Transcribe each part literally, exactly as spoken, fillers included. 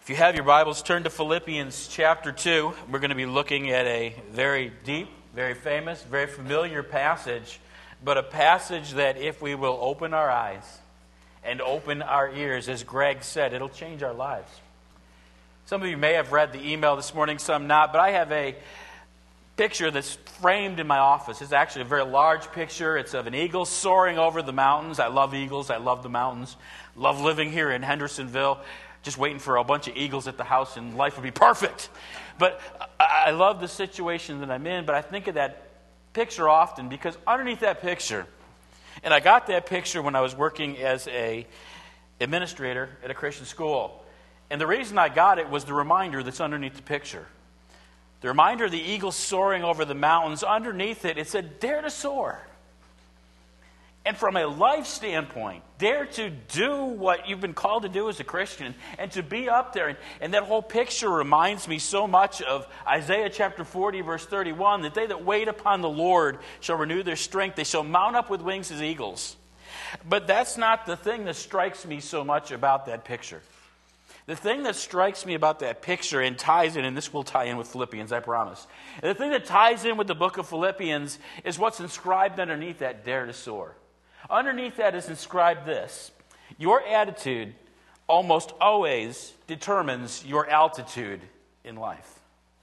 If you have your Bibles, turn to Philippians chapter two. We're going to be looking at a very deep, very famous, very familiar passage, but a passage that if we will open our eyes and open our ears, as Greg said, it'll change our lives. Some of you may have read the email this morning, some not, but I have a picture that's framed in my office. It's actually a very large picture. It's of an eagle soaring over the mountains. I love eagles. I love the mountains. Love living here in Hendersonville. Just waiting for a bunch of eagles at the house and life would be perfect. But I love the situation that I'm in, but I think of that picture often because underneath that picture, and I got that picture when I was working as a administrator at a Christian school. And the reason I got it was the reminder that's underneath the picture. The reminder of the eagle soaring over the mountains. Underneath it, it said, dare to soar. And from a life standpoint, dare to do what you've been called to do as a Christian and to be up there. And, and that whole picture reminds me so much of Isaiah chapter forty, verse thirty-one, that they that wait upon the Lord shall renew their strength. They shall mount up with wings as eagles. But that's not the thing that strikes me so much about that picture. The thing that strikes me about that picture and ties in, and this will tie in with Philippians, I promise. And the thing that ties in with the book of Philippians is what's inscribed underneath that dare to soar. Underneath that is inscribed this: your attitude almost always determines your altitude in life.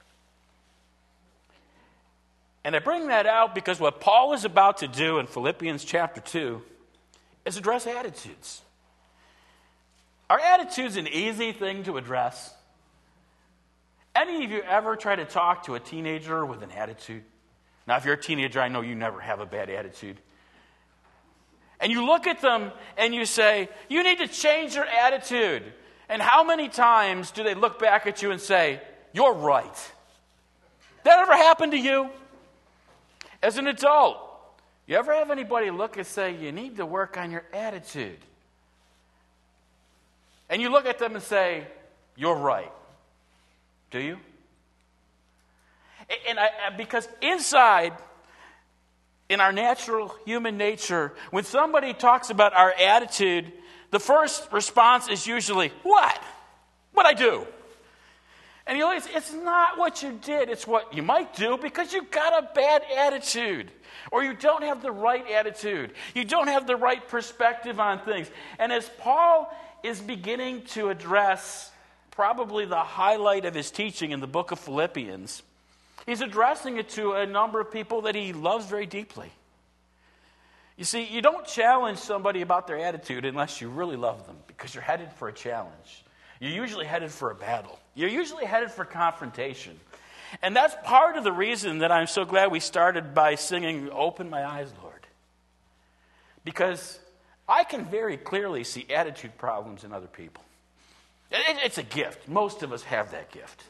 And I bring that out because what Paul is about to do in Philippians chapter two is address attitudes. Are attitudes an easy thing to address? Any of you ever try to talk to a teenager with an attitude? Now, if you're a teenager, I know you never have a bad attitude. And you look at them and you say, you need to change your attitude. And how many times do they look back at you and say, you're right? That ever happened to you? As an adult, you ever have anybody look and say, you need to work on your attitude? And you look at them and say, you're right. Do you? And I, because inside, in our natural human nature, when somebody talks about our attitude, the first response is usually, what? What'd I do? And you know, it's, it's not what you did, it's what you might do because you've got a bad attitude. Or you don't have the right attitude. You don't have the right perspective on things. And as Paul is beginning to address probably the highlight of his teaching in the book of Philippians, he's addressing it to a number of people that he loves very deeply. You see, you don't challenge somebody about their attitude unless you really love them, because you're headed for a challenge. You're usually headed for a battle. You're usually headed for confrontation. And that's part of the reason that I'm so glad we started by singing, Open My Eyes, Lord. Because I can very clearly see attitude problems in other people. It's a gift. Most of us have that gift.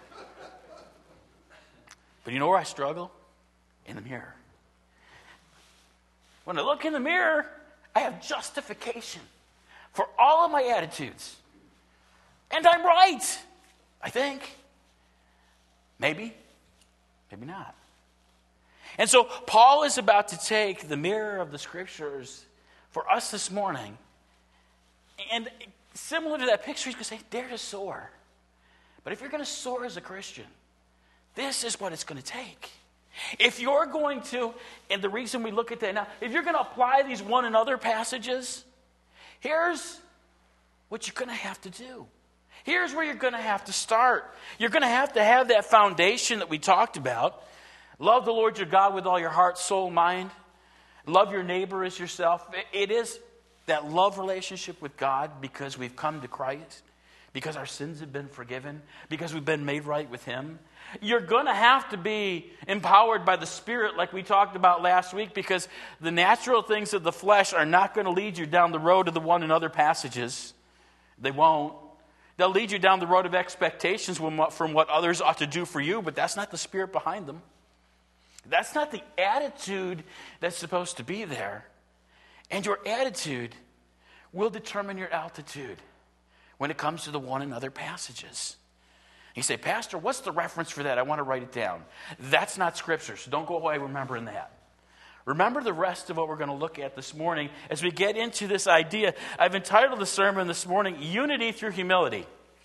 But you know where I struggle? In the mirror. When I look in the mirror, I have justification for all of my attitudes. And I'm right, I think. Maybe, maybe not. And so Paul is about to take the mirror of the Scriptures for us this morning. And similar to that picture, he's going to say, dare to soar. But if you're going to soar as a Christian, this is what it's going to take. If you're going to, and the reason we look at that now, if you're going to apply these one another passages, here's what you're going to have to do. Here's where you're going to have to start. You're going to have to have that foundation that we talked about. Love the Lord your God with all your heart, soul, mind. Love your neighbor as yourself. It is that love relationship with God because we've come to Christ, because our sins have been forgiven, because we've been made right with Him. You're going to have to be empowered by the Spirit like we talked about last week, because the natural things of the flesh are not going to lead you down the road of the one another passages. They won't. They'll lead you down the road of expectations from what, from what others ought to do for you, but that's not the Spirit behind them. That's not the attitude that's supposed to be there. And your attitude will determine your altitude when it comes to the one another passages. You say, Pastor, what's the reference for that? I want to write it down. That's not Scripture, so don't go away remembering that. Remember the rest of what we're going to look at this morning as we get into this idea. I've entitled the sermon this morning, Unity Through Humility.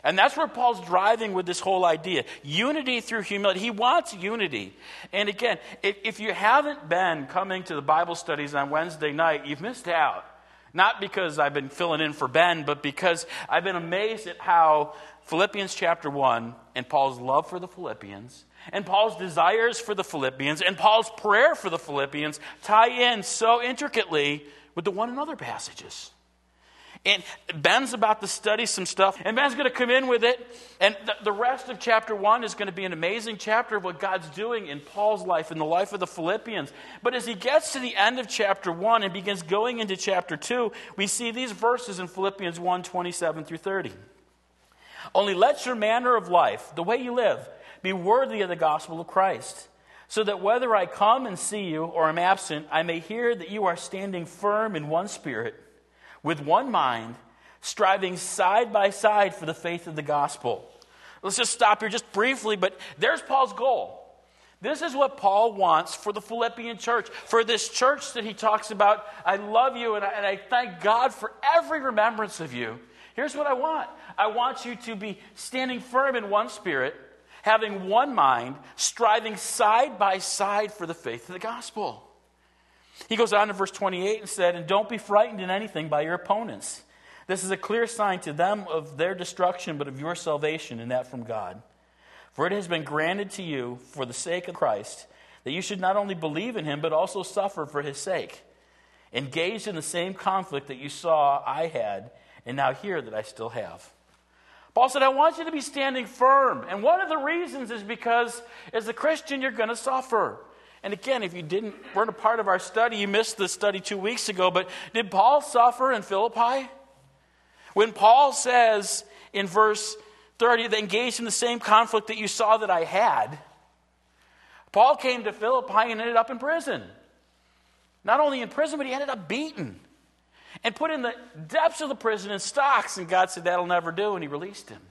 And that's where Paul's driving with this whole idea. Unity through humility. He wants unity. And again, if, if you haven't been coming to the Bible studies on Wednesday night, you've missed out. Not because I've been filling in for Ben, but because I've been amazed at how Philippians chapter one and Paul's love for the Philippians and Paul's desires for the Philippians and Paul's prayer for the Philippians tie in so intricately with the one another passages. And Ben's about to study some stuff, and Ben's going to come in with it. And the, the rest of chapter one is going to be an amazing chapter of what God's doing in Paul's life and the life of the Philippians. But as he gets to the end of chapter one and begins going into chapter two, we see these verses in Philippians one, twenty-seven through thirty. Only let your manner of life, the way you live, be worthy of the gospel of Christ, so that whether I come and see you or am absent, I may hear that you are standing firm in one spirit, with one mind, striving side by side for the faith of the gospel. Let's just stop here just briefly, but there's Paul's goal. This is what Paul wants for the Philippian church, for this church that he talks about. I love you, and I, and I thank God for every remembrance of you. Here's what I want. I want you to be standing firm in one spirit, having one mind, striving side by side for the faith of the gospel. He goes on to verse twenty-eight and said, and don't be frightened in anything by your opponents. This is a clear sign to them of their destruction, but of your salvation, and that from God. For it has been granted to you, for the sake of Christ, that you should not only believe in him, but also suffer for his sake, engaged in the same conflict that you saw I had, and now hear that I still have. Paul said, I want you to be standing firm. And one of the reasons is because as a Christian, you're going to suffer. And again, if you didn't weren't a part of our study, you missed the study two weeks ago, but did Paul suffer in Philippi? When Paul says in verse thirty, they engaged in the same conflict that you saw that I had, Paul came to Philippi and ended up in prison. Not only in prison, but he ended up beaten and put in the depths of the prison in stocks, and God said, that'll never do, and he released him.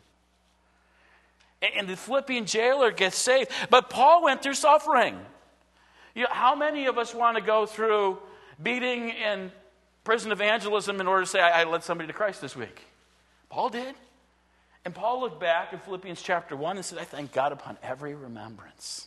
And the Philippian jailer gets saved, but Paul went through suffering. You know, how many of us want to go through beating and prison evangelism in order to say, I, I led somebody to Christ this week? Paul did. And Paul looked back in Philippians chapter one and said, I thank God upon every remembrance.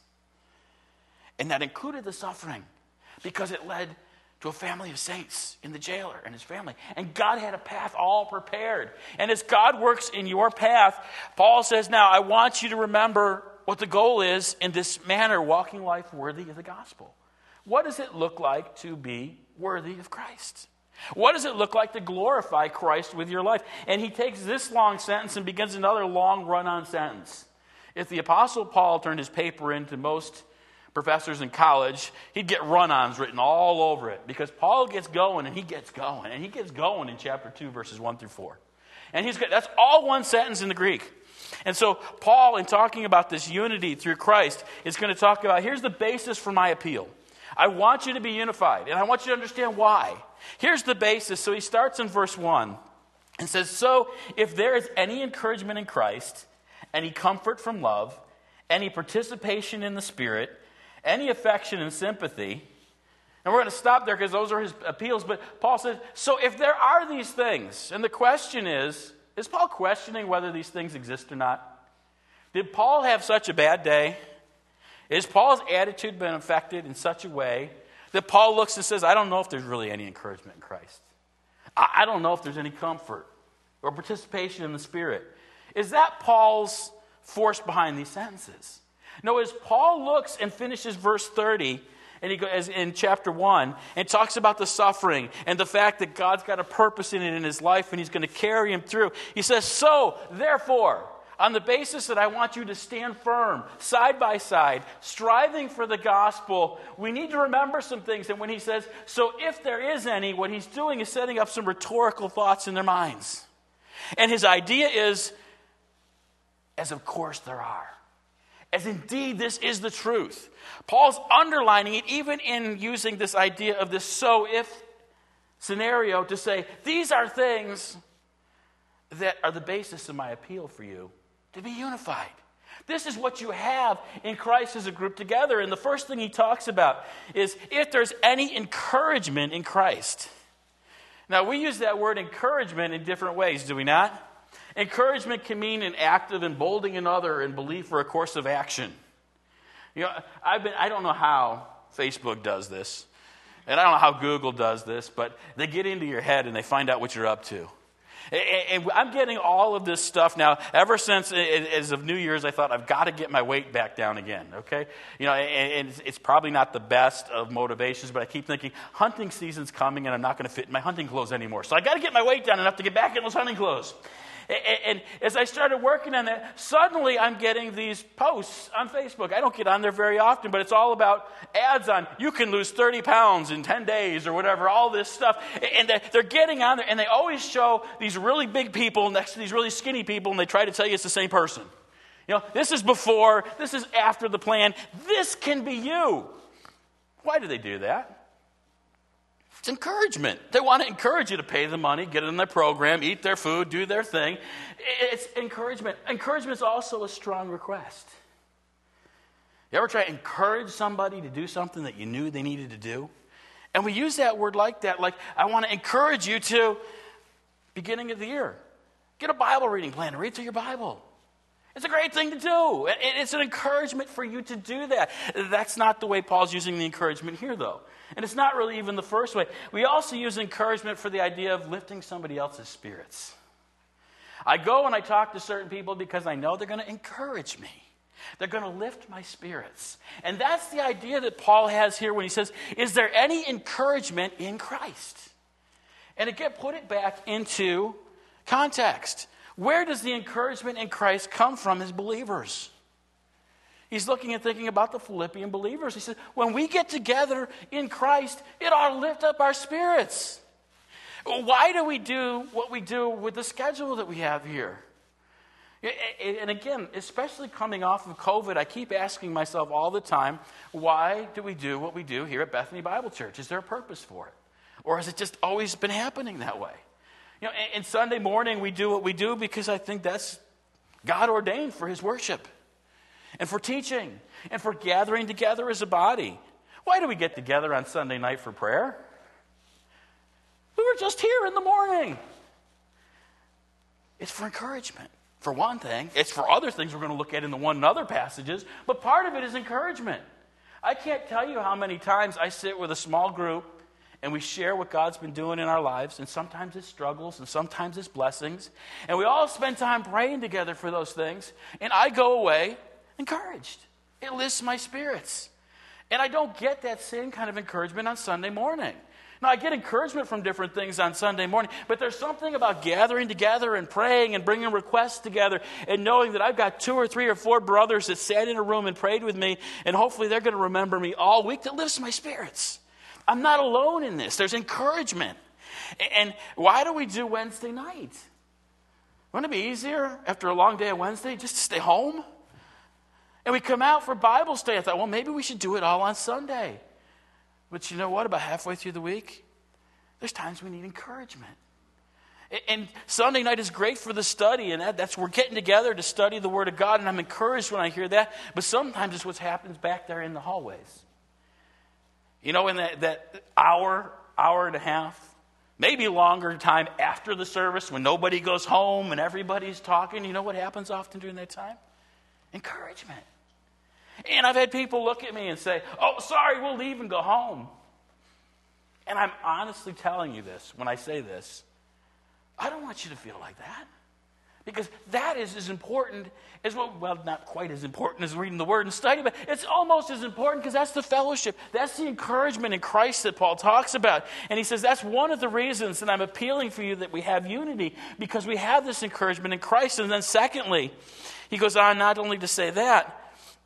And that included the suffering, because it led to a family of saints in the jailer and his family. And God had a path all prepared. And as God works in your path, Paul says, now I want you to remember what the goal is in this manner, walking life worthy of the gospel. What does it look like to be worthy of Christ? What does it look like to glorify Christ with your life? And he takes this long sentence and begins another long run-on sentence. If the Apostle Paul turned his paper into most professors in college, he'd get run-ons written all over it, because Paul gets going and he gets going and he gets going in chapter two, verses one through four. And he's got, that's all one sentence in the Greek. And so Paul, in talking about this unity through Christ, is going to talk about, here's the basis for my appeal. I want you to be unified, and I want you to understand why. Here's the basis. So he starts in verse one and says, so if there is any encouragement in Christ, any comfort from love, any participation in the Spirit, any affection and sympathy, and we're going to stop there because those are his appeals, but Paul says, so if there are these things, and the question is, is Paul questioning whether these things exist or not? Did Paul have such a bad day? Is Paul's attitude been affected in such a way that Paul looks and says, I don't know if there's really any encouragement in Christ. I don't know if there's any comfort or participation in the Spirit. Is that Paul's force behind these sentences? No, as Paul looks and finishes verse thirty, and he goes in chapter one, and talks about the suffering and the fact that God's got a purpose in it in his life and he's going to carry him through. He says, so, therefore, on the basis that I want you to stand firm, side by side, striving for the gospel, we need to remember some things. And when he says, so if there is any, what he's doing is setting up some rhetorical thoughts in their minds. And his idea is, as of course there are. As indeed this is the truth. Paul's underlining it even in using this idea of this so-if scenario to say, these are things that are the basis of my appeal for you to be unified. This is what you have in Christ as a group together. And the first thing he talks about is if there's any encouragement in Christ. Now, we use that word encouragement in different ways, do we not? Encouragement can mean an act of emboldening another in belief or a course of action. You know, I've been, I don't know how Facebook does this, and I don't know how Google does this, but they get into your head and they find out what you're up to. And I'm getting all of this stuff now. Ever since, as of New Year's, I thought, I've got to get my weight back down again, okay? You know, and it's probably not the best of motivations, but I keep thinking, hunting season's coming and I'm not going to fit in my hunting clothes anymore. So I got to get my weight down enough to get back in those hunting clothes. And as I started working on that, suddenly I'm getting these posts on Facebook. I don't get on there very often, but it's all about ads on, you can lose thirty pounds in ten days or whatever, all this stuff. And they're getting on there, and they always show these really big people next to these really skinny people, and they try to tell you it's the same person. You know, this is before, this is after the plan. This can be you. Why do they do that? It's encouragement. They want to encourage you to pay the money, get in their program, eat their food, do their thing. It's encouragement. Encouragement is also a strong request. You ever try to encourage somebody to do something that you knew they needed to do? And we use that word like that, like, I want to encourage you to, beginning of the year, get a Bible reading plan and read through your Bible. It's a great thing to do. It's an encouragement for you to do that. That's not the way Paul's using the encouragement here, though. And it's not really even the first way. We also use encouragement for the idea of lifting somebody else's spirits. I go and I talk to certain people because I know they're going to encourage me. They're going to lift my spirits. And that's the idea that Paul has here when he says, is there any encouragement in Christ? And again, put it back into context. Where does the encouragement in Christ come from as believers? He's looking and thinking about the Philippian believers. He says, when we get together in Christ, it ought to lift up our spirits. Why do we do what we do with the schedule that we have here? And again, especially coming off of COVID, I keep asking myself all the time, why do we do what we do here at Bethany Bible Church? Is there a purpose for it? Or has it just always been happening that way? You know, and Sunday morning we do what we do because I think that's God ordained for His worship and for teaching and for gathering together as a body. Why do we get together on Sunday night for prayer? We were just here in the morning. It's for encouragement, for one thing. It's for other things we're going to look at in the one and other passages, but part of it is encouragement. I can't tell you how many times I sit with a small group and we share what God's been doing in our lives, and sometimes it's struggles, and sometimes it's blessings. And we all spend time praying together for those things, and I go away encouraged. It lifts my spirits. And I don't get that same kind of encouragement on Sunday morning. Now, I get encouragement from different things on Sunday morning, but there's something about gathering together and praying and bringing requests together and knowing that I've got two or three or four brothers that sat in a room and prayed with me, and hopefully they're going to remember me all week. That lifts my spirits. I'm not alone in this. There's encouragement. And why do we do Wednesday night? Wouldn't it be easier after a long day of Wednesday just to stay home? And we come out for Bible study. I thought, well, maybe we should do it all on Sunday. But you know what? About halfway through the week, there's times we need encouragement. And Sunday night is great for the study, and that's we're getting together to study the Word of God, and I'm encouraged when I hear that. But sometimes it's what happens back there in the hallways. You know, in that, that hour, hour and a half, maybe longer time after the service when nobody goes home and everybody's talking, you know what happens often during that time? Encouragement. And I've had people look at me and say, oh, sorry, we'll leave and go home. And I'm honestly telling you this when I say this. I don't want you to feel like that. Because that is as important as, well, well, not quite as important as reading the Word and study, but it's almost as important because that's the fellowship. That's the encouragement in Christ that Paul talks about. And he says that's one of the reasons that I'm appealing for you that we have unity, because we have this encouragement in Christ. And then secondly, he goes on not only to say that,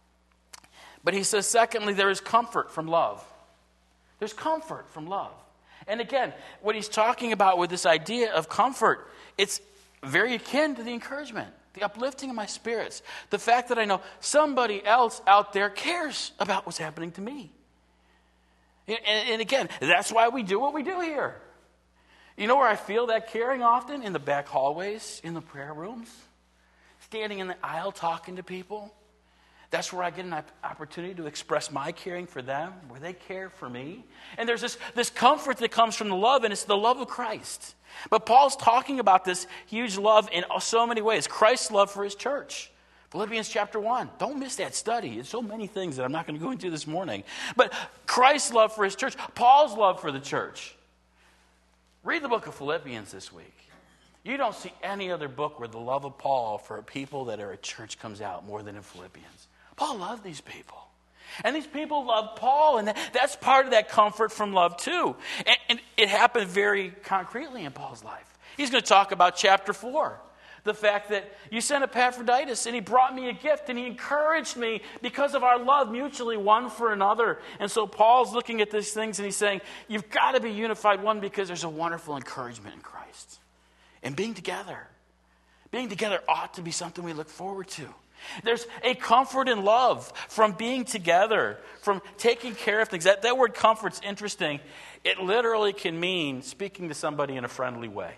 but he says secondly, there is comfort from love. There's comfort from love. And again, what he's talking about with this idea of comfort, it's very akin to the encouragement, the uplifting of my spirits. The fact that I know somebody else out there cares about what's happening to me. And, and again, that's why we do what we do here. You know where I feel that caring often? In the back hallways, in the prayer rooms, standing in the aisle talking to people. That's where I get an opportunity to express my caring for them, where they care for me. And there's this, this comfort that comes from the love, and it's the love of Christ. But Paul's talking about this huge love in so many ways. Christ's love for his church. Philippians chapter one. Don't miss that study. There's so many things that I'm not going to go into this morning. But Christ's love for his church. Paul's love for the church. Read the book of Philippians this week. You don't see any other book where the love of Paul for people that are at church comes out more than in Philippians. Paul loved these people. And these people loved Paul, and that, that's part of that comfort from love too. And, and it happened very concretely in Paul's life. He's going to talk about chapter four. The fact that you sent Epaphroditus, and he brought me a gift, and he encouraged me because of our love mutually one for another. And so Paul's looking at these things, and he's saying, you've got to be unified, one, because there's a wonderful encouragement in Christ. And being together. Being together ought to be something we look forward to. There's a comfort in love from being together, from taking care of things. That, that word comfort's interesting. It literally can mean speaking to somebody in a friendly way.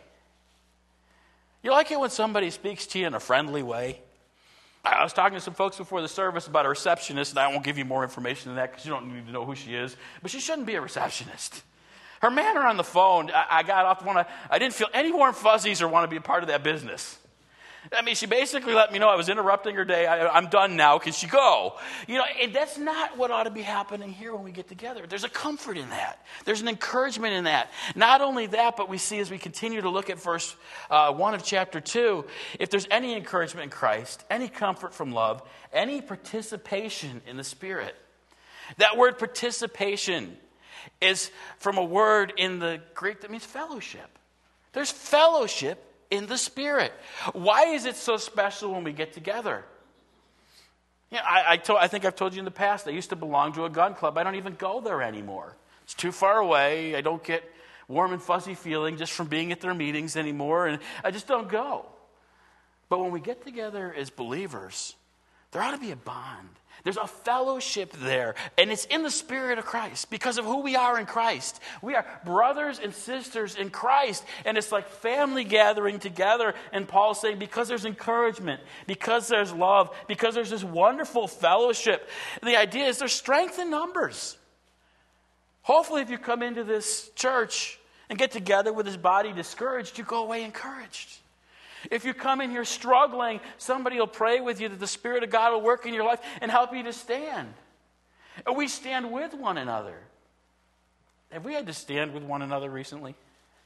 You like it when somebody speaks to you in a friendly way? I was talking to some folks before the service about a receptionist, and I won't give you more information than that because you don't need to know who she is. But she shouldn't be a receptionist. Her manner on the phone, I, I got off one. I didn't feel any warm fuzzies or want to be a part of that business. I mean, she basically let me know I was interrupting her day. I, I'm done now. Can she go? You know, and that's not what ought to be happening here when we get together. There's a comfort in that. There's an encouragement in that. Not only that, but we see as we continue to look at verse uh, one of chapter two, if there's any encouragement in Christ, any comfort from love, any participation in the Spirit. That word participation is from a word in the Greek that means fellowship. There's fellowship in the Spirit. Why is it so special when we get together? You know, I, I, told, I think I've told you in the past, I used to belong to a gun club. I don't even go there anymore. It's too far away. I don't get warm and fuzzy feeling just from being at their meetings anymore, and I just don't go. But when we get together as believers, there ought to be a bond. There's a fellowship there, and it's in the Spirit of Christ because of who we are in Christ. We are brothers and sisters in Christ, and it's like family gathering together. And Paul's saying because there's encouragement, because there's love, because there's this wonderful fellowship. And the idea is there's strength in numbers. Hopefully if you come into this church and get together with his body discouraged, you go away encouraged. If you come in here struggling, somebody will pray with you that the Spirit of God will work in your life and help you to stand. And we stand with one another. Have we had to stand with one another recently?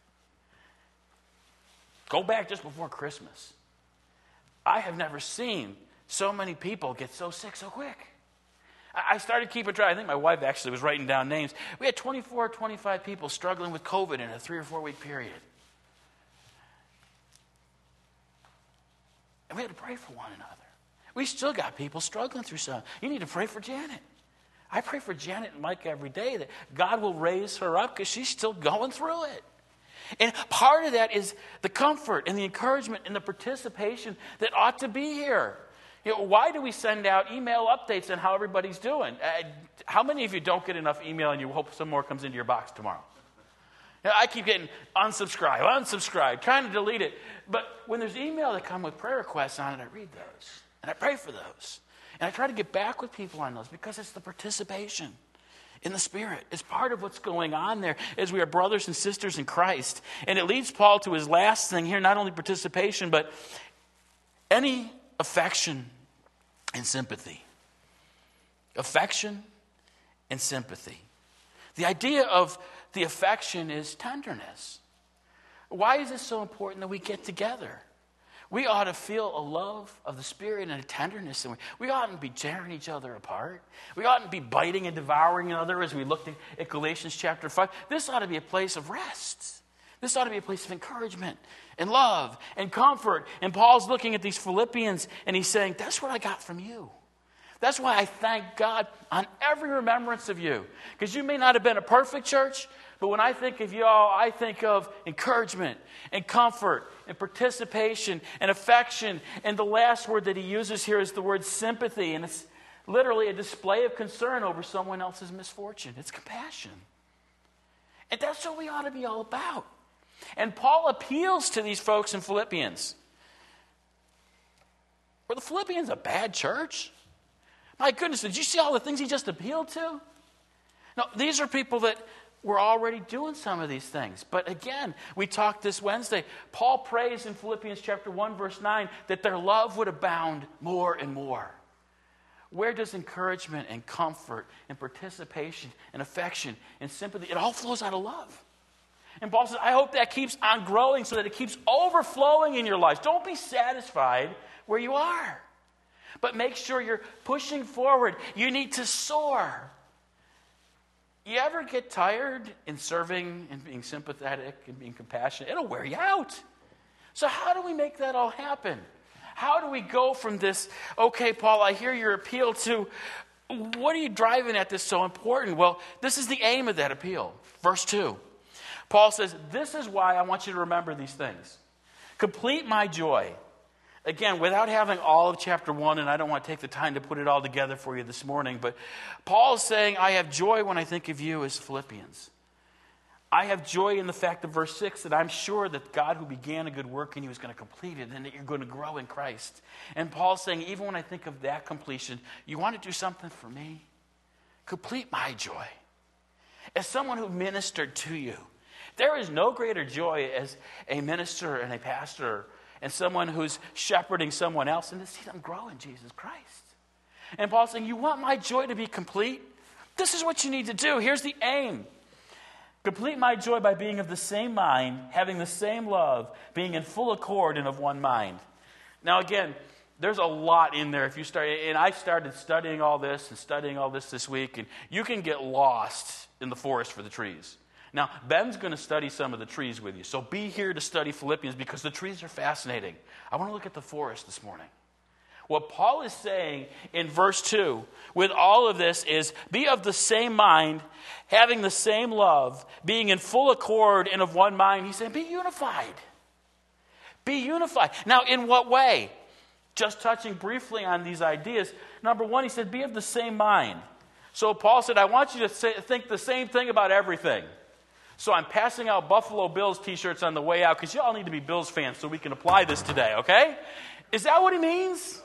Go back just before Christmas. I have never seen so many people get so sick so quick. I started keeping track. I think my wife actually was writing down names. We had twenty-four, twenty-five people struggling with COVID in a three or four week period. And we had to pray for one another. We still got people struggling through something. You need to pray for Janet. I pray for Janet and Mike every day that God will raise her up because she's still going through it. And part of that is the comfort and the encouragement and the participation that ought to be here. You know, why do we send out email updates on how everybody's doing? Uh, how many of you don't get enough email and you hope some more comes into your box tomorrow? You know, I keep getting unsubscribe, unsubscribe, trying to delete it. But when there's email that come with prayer requests on it, I read those. And I pray for those. And I try to get back with people on those because it's the participation in the Spirit. It's part of what's going on there as we are brothers and sisters in Christ. And it leads Paul to his last thing here, not only participation, but any affection and sympathy. Affection and sympathy. The idea of the affection is tenderness. Why is it so important that we get together? We ought to feel a love of the Spirit and a tenderness. And we, we oughtn't be tearing each other apart. We oughtn't be biting and devouring each other as we looked at Galatians chapter five. This ought to be a place of rest. This ought to be a place of encouragement and love and comfort. And Paul's looking at these Philippians and he's saying, that's what I got from you. That's why I thank God on every remembrance of you. Because you may not have been a perfect church, but when I think of y'all, I think of encouragement and comfort and participation and affection. And the last word that he uses here is the word sympathy. And it's literally a display of concern over someone else's misfortune. It's compassion. And that's what we ought to be all about. And Paul appeals to these folks in Philippians. Were the Philippians a bad church? My goodness, did you see all the things he just appealed to? No, these are people that were already doing some of these things. But again, we talked this Wednesday. Paul prays in Philippians chapter one, verse nine, that their love would abound more and more. Where does encouragement and comfort and participation and affection and sympathy, it all flows out of love. And Paul says, I hope that keeps on growing so that it keeps overflowing in your lives. Don't be satisfied where you are, but make sure you're pushing forward. You need to soar. You ever get tired in serving and being sympathetic and being compassionate? It'll wear you out. So how do we make that all happen? How do we go from this, okay, Paul, I hear your appeal, to what are you driving at that's so important? Well, this is the aim of that appeal. Verse two. Paul says, this is why I want you to remember these things. Complete my joy. Again, without having all of chapter one, and I don't want to take the time to put it all together for you this morning, but Paul is saying, I have joy when I think of you as Philippians. I have joy in the fact of verse six that I'm sure that God who began a good work in you is going to complete it and that you're going to grow in Christ. And Paul's saying, even when I think of that completion, you want to do something for me? Complete my joy. As someone who ministered to you, there is no greater joy as a minister and a pastor and someone who's shepherding someone else and to see them grow in Jesus Christ. And Paul's saying, you want my joy to be complete? This is what you need to do. Here's the aim. Complete my joy by being of the same mind, having the same love, being in full accord and of one mind. Now again, there's a lot in there. If you start, and I started studying all this and studying all this this week, and you can get lost in the forest for the trees. Now, Ben's going to study some of the trees with you. So be here to study Philippians because the trees are fascinating. I want to look at the forest this morning. What Paul is saying in verse two with all of this is be of the same mind, having the same love, being in full accord and of one mind. He's saying be unified. Be unified. Now, in what way? Just touching briefly on these ideas. Number one, he said be of the same mind. So Paul said, I want you to say, think the same thing about everything. So I'm passing out Buffalo Bills t-shirts on the way out because you all need to be Bills fans so we can apply this today, okay? Is that what he means?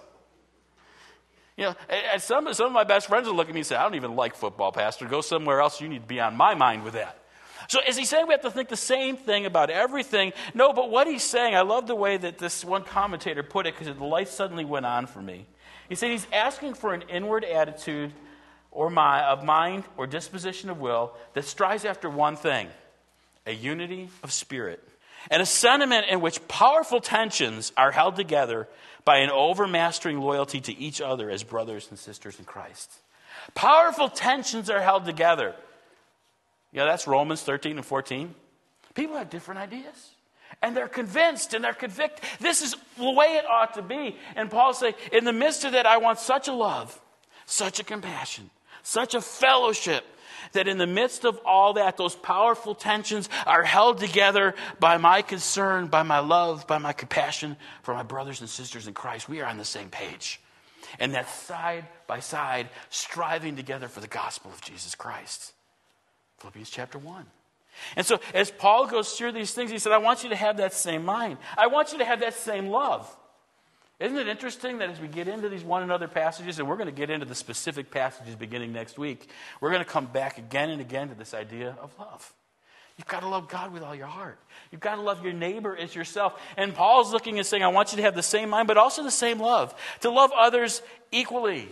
You know, and some, some of my best friends will look at me and say, I don't even like football, Pastor. Go somewhere else. You need to be on my mind with that. So is he saying we have to think the same thing about everything? No, but what he's saying, I love the way that this one commentator put it because the light suddenly went on for me. He said he's asking for an inward attitude or my, of mind or disposition of will that strives after one thing, a unity of spirit, and a sentiment in which powerful tensions are held together by an overmastering loyalty to each other as brothers and sisters in Christ. Powerful tensions are held together. Yeah, that's Romans thirteen and fourteen. People have different ideas. And they're convinced and they're convicted. This is the way it ought to be. And Paul says, in the midst of that, I want such a love, such a compassion, such a fellowship, that in the midst of all that, those powerful tensions are held together by my concern, by my love, by my compassion for my brothers and sisters in Christ. We are on the same page. And that's side by side, striving together for the gospel of Jesus Christ. Philippians chapter one. And so as Paul goes through these things, he said, I want you to have that same mind. I want you to have that same love. Isn't it interesting that as we get into these one another passages, and we're going to get into the specific passages beginning next week, we're going to come back again and again to this idea of love. You've got to love God with all your heart. You've got to love your neighbor as yourself. And Paul's looking and saying, I want you to have the same mind, but also the same love. To love others equally.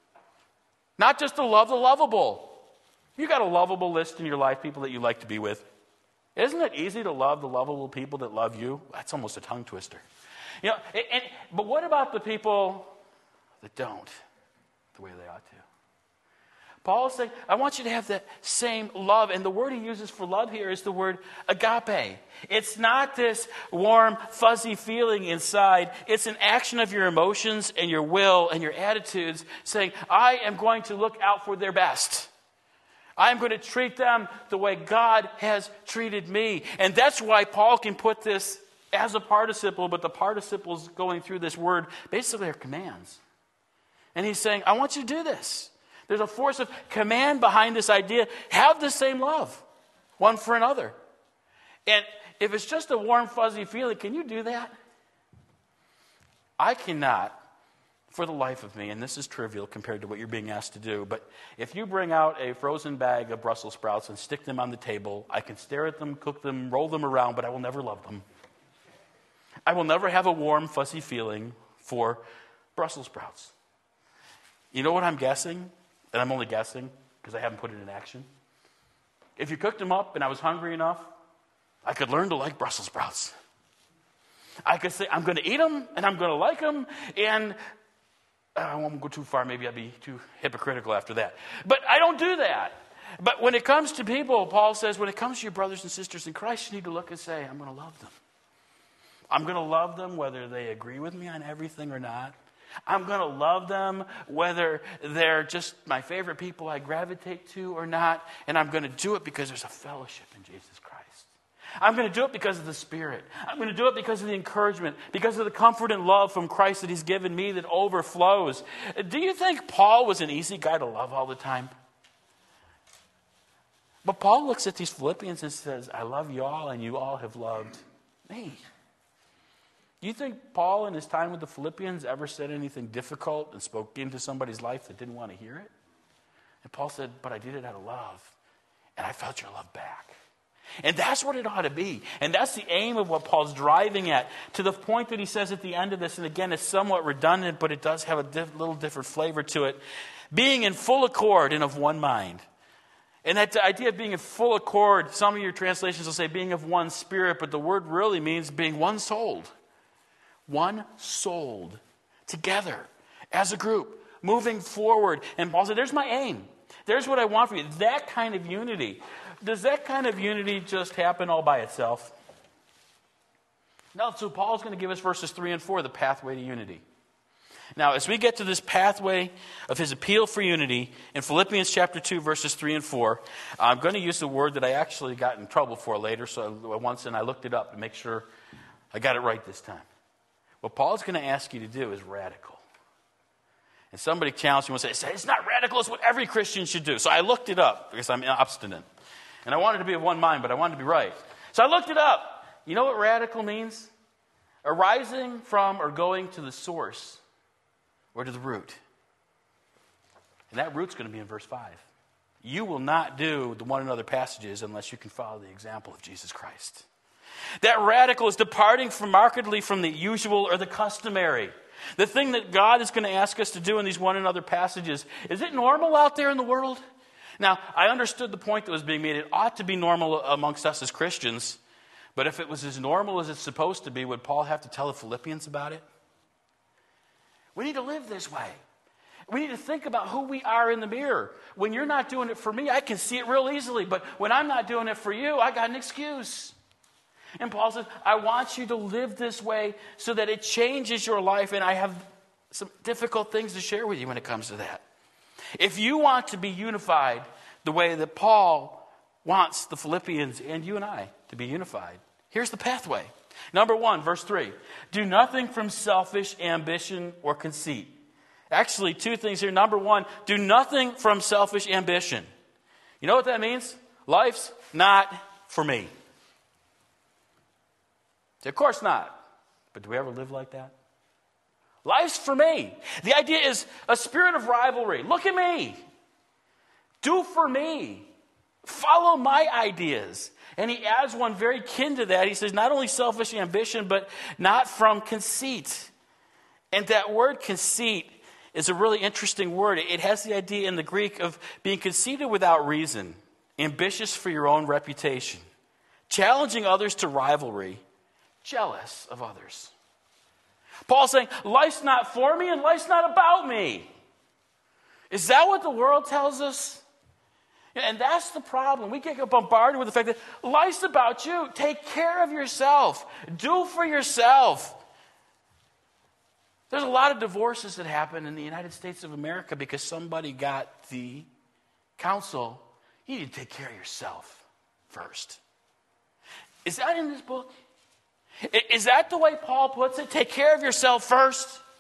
Not just to love the lovable. You've got a lovable list in your life, people that you like to be with. Isn't it easy to love the lovable people that love you? That's almost a tongue twister. You know, and, and, but what about the people that don't the way they ought to? Paul is saying, I want you to have that same love. And the word he uses for love here is the word agape. It's not this warm, fuzzy feeling inside. It's an action of your emotions and your will and your attitudes saying, I am going to look out for their best. I'm going to treat them the way God has treated me. And that's why Paul can put this as a participle, but the participles going through this word basically are commands. And he's saying, I want you to do this. There's a force of command behind this idea. Have the same love, one for another. And if it's just a warm, fuzzy feeling, can you do that? I cannot for the life of me, and this is trivial compared to what you're being asked to do, but if you bring out a frozen bag of Brussels sprouts and stick them on the table, I can stare at them, cook them, roll them around, but I will never love them. I will never have a warm, fuzzy feeling for Brussels sprouts. You know what I'm guessing? And I'm only guessing because I haven't put it in action. If you cooked them up and I was hungry enough, I could learn to like Brussels sprouts. I could say, I'm going to eat them, and I'm going to like them, and I won't go too far. Maybe I'd be too hypocritical after that. But I don't do that. But when it comes to people, Paul says, when it comes to your brothers and sisters in Christ, you need to look and say, I'm going to love them. I'm going to love them whether they agree with me on everything or not. I'm going to love them whether they're just my favorite people I gravitate to or not. And I'm going to do it because there's a fellowship in Jesus Christ. I'm going to do it because of the Spirit. I'm going to do it because of the encouragement, because of the comfort and love from Christ that He's given me that overflows. Do you think Paul was an easy guy to love all the time? But Paul looks at these Philippians and says, I love you all, and you all have loved me. Do you think Paul in his time with the Philippians ever said anything difficult and spoke into somebody's life that didn't want to hear it? And Paul said, but I did it out of love, and I felt your love back. And that's what it ought to be. And that's the aim of what Paul's driving at, to the point that he says at the end of this, and again, it's somewhat redundant, but it does have a diff- little different flavor to it. Being in full accord and of one mind. And that idea of being in full accord, some of your translations will say being of one spirit, but the word really means being one-souled. One-souled. Together. As a group. Moving forward. And Paul said, there's my aim. There's what I want for you. That kind of unity. Does that kind of unity just happen all by itself? No, so Paul's going to give us verses three and four, the pathway to unity. Now, as we get to this pathway of his appeal for unity, in Philippians chapter two, verses three and four, I'm going to use the word that I actually got in trouble for later, so once and I looked it up to make sure I got it right this time. What Paul's going to ask you to do is radical. And somebody challenged me and said, it's not radical, it's what every Christian should do. So I looked it up because I'm obstinate. And I wanted to be of one mind, but I wanted to be right. So I looked it up. You know what radical means? Arising from or going to the source or to the root. And that root's going to be in verse five. You will not do the one another passages unless you can follow the example of Jesus Christ. That radical is departing from markedly from the usual or the customary. The thing that God is going to ask us to do in these one another passages, is it normal out there in the world? Now, I understood the point that was being made. It ought to be normal amongst us as Christians. But if it was as normal as it's supposed to be, would Paul have to tell the Philippians about it? We need to live this way. We need to think about who we are in the mirror. When you're not doing it for me, I can see it real easily. But when I'm not doing it for you, I got an excuse. And Paul says, I want you to live this way so that it changes your life. And I have some difficult things to share with you when it comes to that. If you want to be unified the way that Paul wants the Philippians and you and I to be unified, here's the pathway. Number one, verse three. Do nothing from selfish ambition or conceit. Actually, two things here. Number one, do nothing from selfish ambition. You know what that means? Life's not for me. Of course not. But do we ever live like that? Life's for me. The idea is a spirit of rivalry. Look at me. Do for me. Follow my ideas. And he adds one very kin to that. He says not only selfish ambition, but not from conceit. And that word conceit is a really interesting word. It has the idea in the Greek of being conceited without reason, ambitious for your own reputation, challenging others to rivalry, jealous of others. Paul's saying, life's not for me and life's not about me. Is that what the world tells us? And that's the problem. We get bombarded with the fact that life's about you. Take care of yourself. Do for yourself. There's a lot of divorces that happen in the United States of America because somebody got the counsel, you need to take care of yourself first. Is that in this book? Is that the way Paul puts it? Take care of yourself first?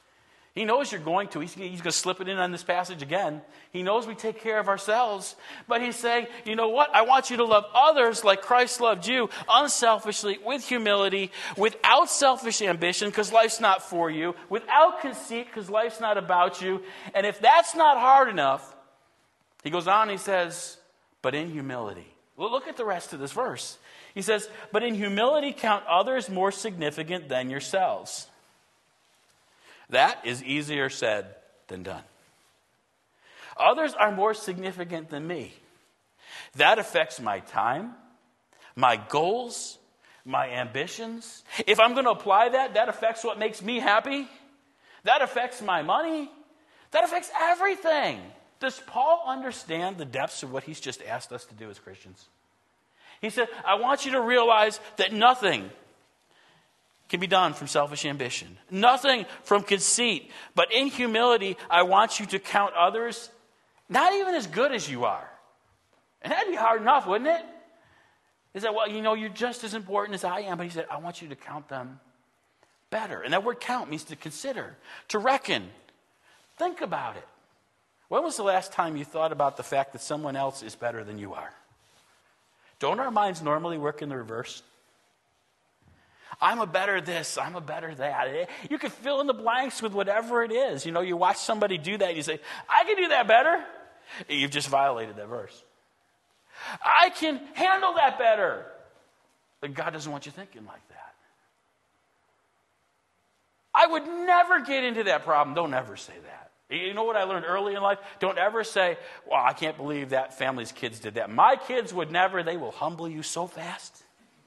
He knows you're going to. He's, he's going to slip it in on this passage again. He knows we take care of ourselves. But he's saying, you know what? I want you to love others like Christ loved you, unselfishly, with humility, without selfish ambition, because life's not for you, without conceit, because life's not about you. And if that's not hard enough, he goes on and he says, but in humility. Well, look at the rest of this verse. He says, but in humility count others more significant than yourselves. That is easier said than done. Others are more significant than me. That affects my time, my goals, my ambitions. If I'm going to apply that, that affects what makes me happy. That affects my money. That affects everything. Does Paul understand the depths of what he's just asked us to do as Christians? He said, I want you to realize that nothing can be done from selfish ambition. Nothing from conceit. But in humility, I want you to count others not even as good as you are. And that'd be hard enough, wouldn't it? He said, well, you know, you're just as important as I am. But he said, I want you to count them better. And that word count means to consider, to reckon. Think about it. When was the last time you thought about the fact that someone else is better than you are? Don't our minds normally work in the reverse? I'm a better this, I'm a better that. You can fill in the blanks with whatever it is. You know, you watch somebody do that and you say, I can do that better. You've just violated that verse. I can handle that better. But God doesn't want you thinking like that. I would never get into that problem. Don't ever say that. You know what I learned early in life? Don't ever say, well, I can't believe that family's kids did that. My kids would never. They will humble you so fast.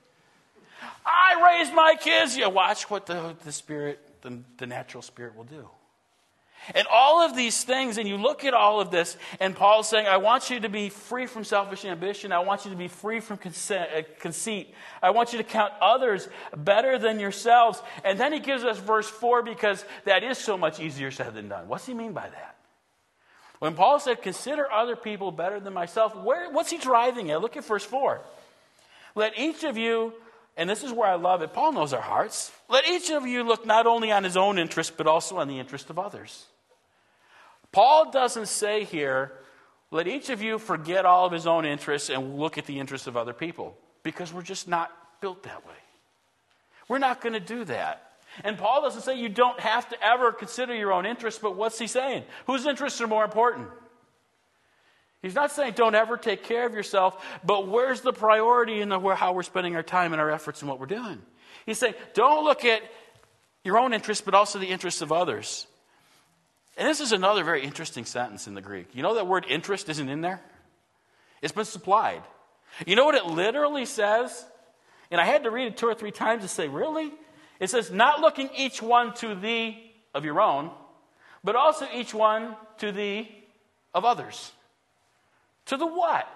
I raised my kids. You watch what the, the spirit, the, the natural spirit will do. And all of these things, and you look at all of this, and Paul's saying, I want you to be free from selfish ambition. I want you to be free from conceit. I want you to count others better than yourselves. And then he gives us verse four because that is so much easier said than done. What's he mean by that? When Paul said, consider other people better than myself, where, what's he driving at? Look at verse four. Let each of you, and this is where I love it, Paul knows our hearts. Let each of you look not only on his own interest, but also on the interest of others. Paul doesn't say here, let each of you forget all of his own interests and look at the interests of other people. Because we're just not built that way. We're not going to do that. And Paul doesn't say you don't have to ever consider your own interests, but what's he saying? Whose interests are more important? He's not saying don't ever take care of yourself, but where's the priority in the, where, how we're spending our time and our efforts and what we're doing? He's saying don't look at your own interests, but also the interests of others. And this is another very interesting sentence in the Greek. You know that word interest isn't in there? It's been supplied. You know what it literally says? And I had to read it two or three times to say, really? It says, not looking each one to thee of your own, but also each one to thee of others. To the what?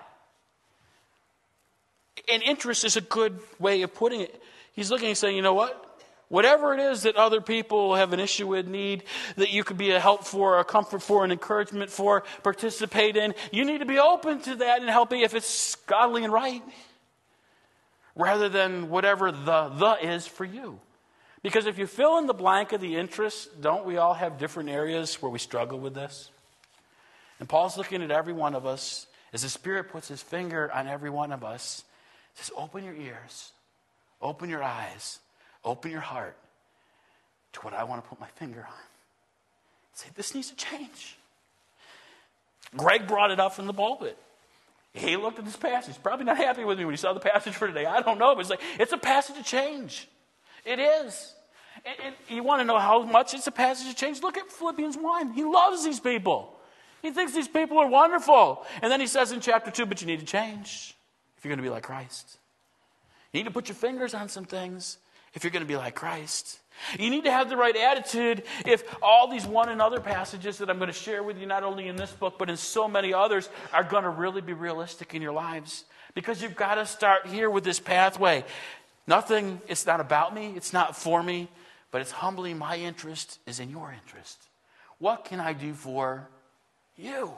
And interest is a good way of putting it. He's looking and saying, you know what? Whatever it is that other people have an issue with, need, that you could be a help for, a comfort for, an encouragement for, participate in, you need to be open to that and helping if it's godly and right. Rather than whatever the the is for you. Because if you fill in the blank of the interests, don't we all have different areas where we struggle with this? And Paul's looking at every one of us as the Spirit puts his finger on every one of us. He says, open your ears, open your eyes, open your heart to what I want to put my finger on. Say, this needs to change. Greg brought it up from the pulpit. He looked at this passage. Probably not happy with me when he saw the passage for today. I don't know, but it's like, it's a passage of change. It is. And, and you want to know how much it's a passage of change? Look at Philippians one. He loves these people. He thinks these people are wonderful. And then he says in chapter two, but you need to change if you're going to be like Christ. You need to put your fingers on some things if you're going to be like Christ. You need to have the right attitude if all these one and other passages that I'm going to share with you, not only in this book, but in so many others, are going to really be realistic in your lives. Because you've got to start here with this pathway. Nothing, it's not about me, it's not for me, but it's humbly my interest is in your interest. What can I do for you?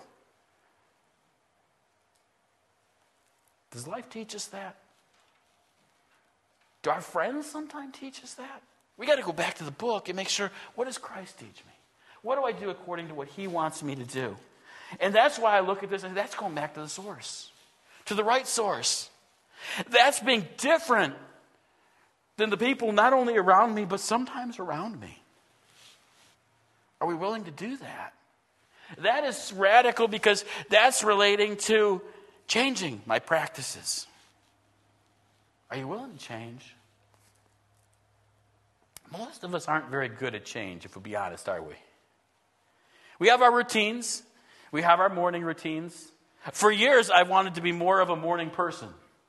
Does life teach us that? Do our friends sometimes teach us that? We got to go back to the book and make sure, what does Christ teach me? What do I do according to what he wants me to do? And that's why I look at this and that's going back to the source, to the right source. That's being different than the people not only around me, but sometimes around me. Are we willing to do that? That is radical because that's relating to changing my practices. Are you willing to change? Most of us aren't very good at change, if we'll be honest, are we? We have our routines. We have our morning routines. For years, I wanted to be more of a morning person.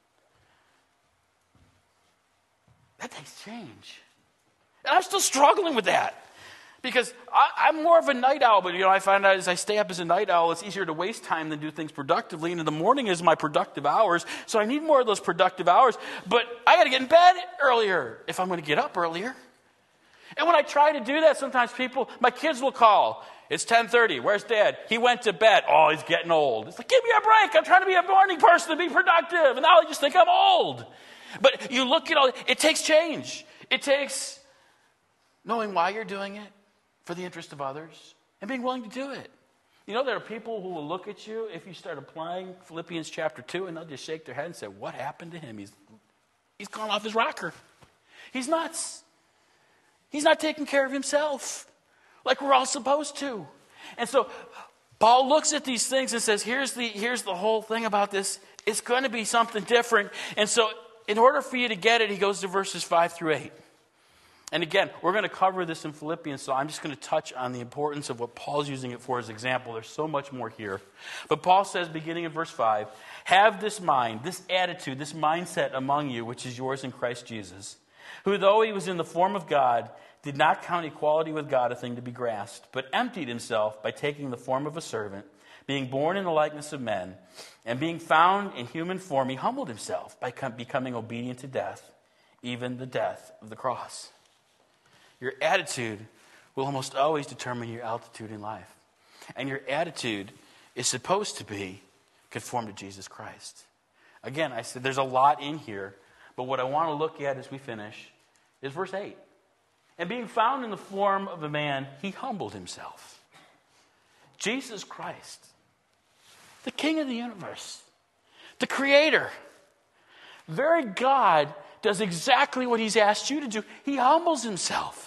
That takes change. And I'm still struggling with that. Because I, I'm more of a night owl, but you know, I find out as I stay up as a night owl, it's easier to waste time than do things productively. And in the morning is my productive hours, so I need more of those productive hours. But I got to get in bed earlier if I'm going to get up earlier. And when I try to do that, sometimes people, my kids will call. It's ten thirty. Where's Dad? He went to bed. Oh, he's getting old. It's like, give me a break. I'm trying to be a morning person to be productive. And now I just think I'm old. But you look at all, it takes change. It takes knowing why you're doing it for the interest of others and being willing to do it. You know, there are people who will look at you if you start applying Philippians chapter two and they'll just shake their head and say, what happened to him? He's, he's gone off his rocker. He's nuts. He's not taking care of himself like we're all supposed to. And so Paul looks at these things and says, here's the, here's the whole thing about this. It's going to be something different. And so in order for you to get it, he goes to verses five through eight. And again, we're going to cover this in Philippians, so I'm just going to touch on the importance of what Paul's using it for as example. There's so much more here. But Paul says, beginning in verse five, have this mind, this attitude, this mindset among you, which is yours in Christ Jesus, who though he was in the form of God, did not count equality with God a thing to be grasped, but emptied himself by taking the form of a servant, being born in the likeness of men, and being found in human form, he humbled himself by becoming obedient to death, even the death of the cross. Your attitude will almost always determine your altitude in life. And your attitude is supposed to be conformed to Jesus Christ. Again, I said there's a lot in here, but what I want to look at as we finish is verse eight. And being found in the form of a man, he humbled himself. Jesus Christ, the King of the universe, the Creator, very God, does exactly what he's asked you to do. He humbles himself.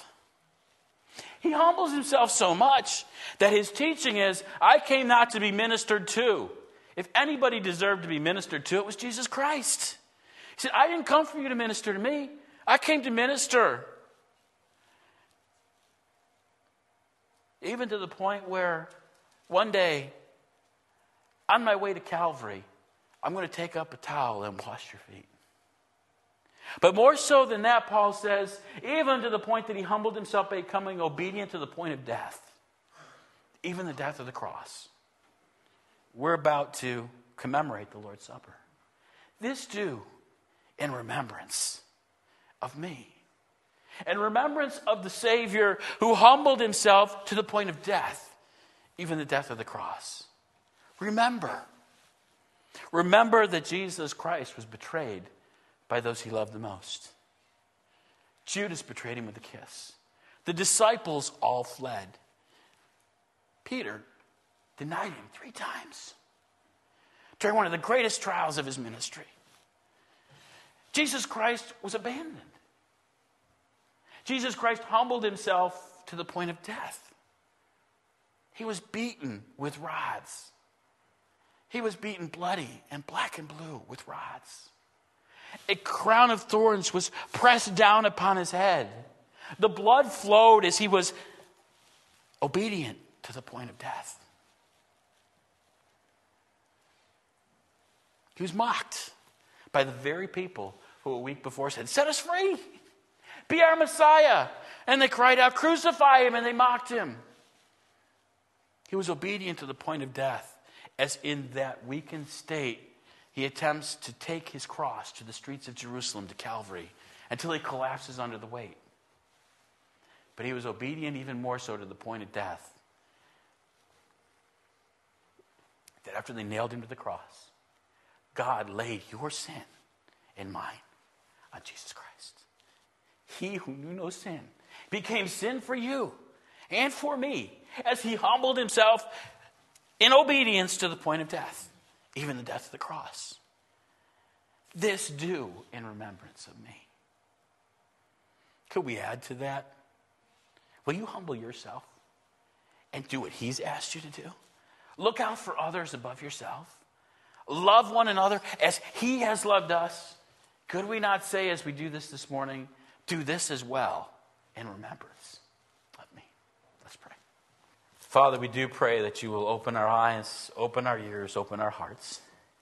He humbles himself so much that his teaching is, I came not to be ministered to. If anybody deserved to be ministered to, it was Jesus Christ. He said, I didn't come for you to minister to me. I came to minister. Even to the point where one day, on my way to Calvary, I'm going to take up a towel and wash your feet. But more so than that, Paul says, even to the point that he humbled himself by becoming obedient to the point of death, even the death of the cross. We're about to commemorate the Lord's Supper. This do in remembrance of me. In remembrance of the Savior who humbled himself to the point of death, even the death of the cross. Remember. Remember that Jesus Christ was betrayed by those he loved the most. Judas betrayed him with a kiss. The disciples all fled. Peter denied him three times during one of the greatest trials of his ministry. Jesus Christ was abandoned. Jesus Christ humbled himself to the point of death. He was beaten with rods. He was beaten bloody and black and blue with rods. A crown of thorns was pressed down upon his head. The blood flowed as he was obedient to the point of death. He was mocked by the very people who a week before said, set us free. Be our Messiah. And they cried out, crucify him, and they mocked him. He was obedient to the point of death, as in that weakened state, he attempts to take his cross to the streets of Jerusalem, to Calvary, until he collapses under the weight. But he was obedient even more so to the point of death, that after they nailed him to the cross, God laid your sin and mine on Jesus Christ. He who knew no sin became sin for you, and for me, as he humbled himself in obedience to the point of death, even the death of the cross. This do in remembrance of me. Could we add to that? Will you humble yourself and do what he's asked you to do? Look out for others above yourself. Love one another as he has loved us. Could we not say, as we do this this morning, do this as well in remembrance of me? Let's pray. Father, we do pray that you will open our eyes, open our ears, open our hearts.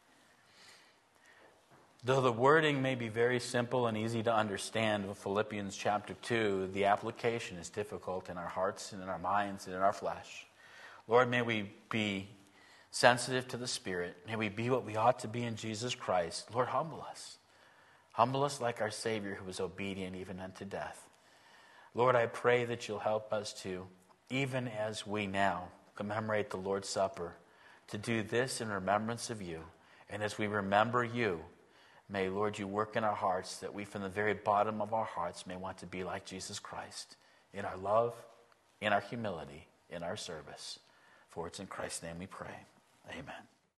Though the wording may be very simple and easy to understand with Philippians chapter two, the application is difficult in our hearts and in our minds and in our flesh. Lord, may we be sensitive to the Spirit. May we be what we ought to be in Jesus Christ. Lord, humble us. Humble us like our Savior who was obedient even unto death. Lord, I pray that you'll help us to, even as we now commemorate the Lord's Supper, to do this in remembrance of you. And as we remember you, may, Lord, you work in our hearts that we from the very bottom of our hearts may want to be like Jesus Christ in our love, in our humility, in our service. For it's in Christ's name we pray. Amen.